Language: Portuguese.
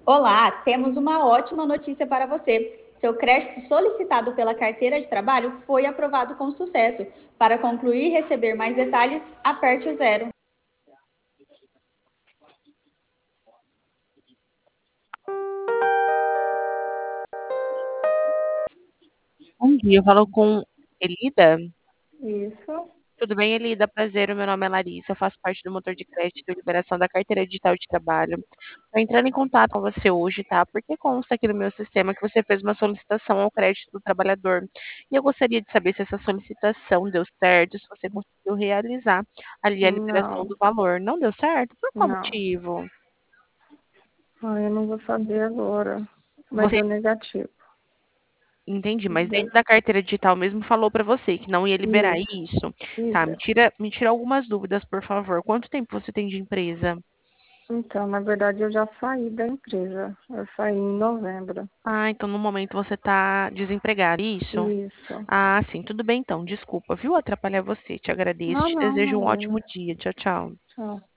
Olá, temos uma ótima notícia para você. Seu crédito solicitado pela carteira de trabalho foi aprovado com sucesso. Para concluir e receber mais detalhes, aperte o zero. Bom dia, eu falo com Elida. Isso. Tudo bem, Elida? Prazer, o meu nome é Larissa, eu faço parte do motor de crédito e liberação da carteira digital de trabalho. Estou entrando em contato com você hoje, tá? Porque consta aqui no meu sistema que você fez uma solicitação ao crédito do trabalhador. E eu gostaria de saber se essa solicitação deu certo, se você conseguiu realizar ali a liberação Não, do valor. Não deu certo? Por qual não. motivo? Eu não vou saber agora, mas Você é negativo. Entendi, mas dentro da carteira digital mesmo falou para você que não ia liberar Isso, isso. Tá, isso. me tira algumas dúvidas, por favor. Quanto tempo você tem de empresa? Então, na verdade, eu já saí da empresa. Eu saí em novembro. Ah, então no momento você está desempregado, isso? Isso. Ah, sim, tudo bem então. Desculpa, viu, atrapalhar você. Te agradeço, Não, te não, desejo um imagina. ótimo dia. Tchau, tchau. Tchau.